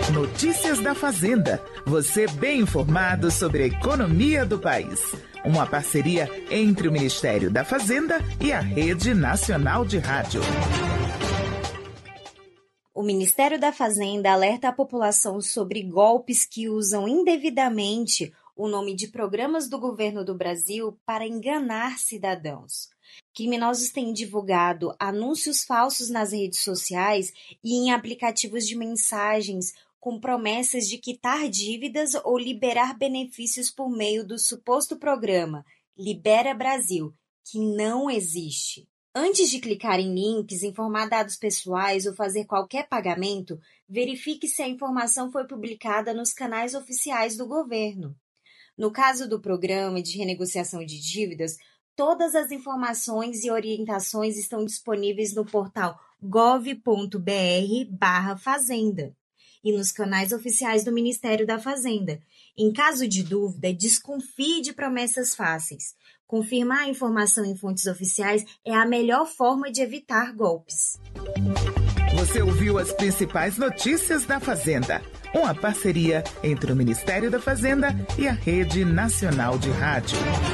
Notícias da Fazenda. Você bem informado sobre a economia do país. Uma parceria entre o Ministério da Fazenda e a Rede Nacional de Rádio. O Ministério da Fazenda alerta a população sobre golpes que usam indevidamente o nome de programas do governo do Brasil para enganar cidadãos. Criminosos têm divulgado anúncios falsos nas redes sociais e em aplicativos de mensagens com promessas de quitar dívidas ou liberar benefícios por meio do suposto programa Libera Brasil, que não existe. Antes de clicar em links, informar dados pessoais ou fazer qualquer pagamento, verifique se a informação foi publicada nos canais oficiais do governo. No caso do programa de renegociação de dívidas, todas as informações e orientações estão disponíveis no portal gov.br/fazenda e nos canais oficiais do Ministério da Fazenda. Em caso de dúvida, desconfie de promessas fáceis. Confirmar a informação em fontes oficiais é a melhor forma de evitar golpes. Você ouviu as principais notícias da Fazenda. Uma parceria entre o Ministério da Fazenda e a Rede Nacional de Rádio.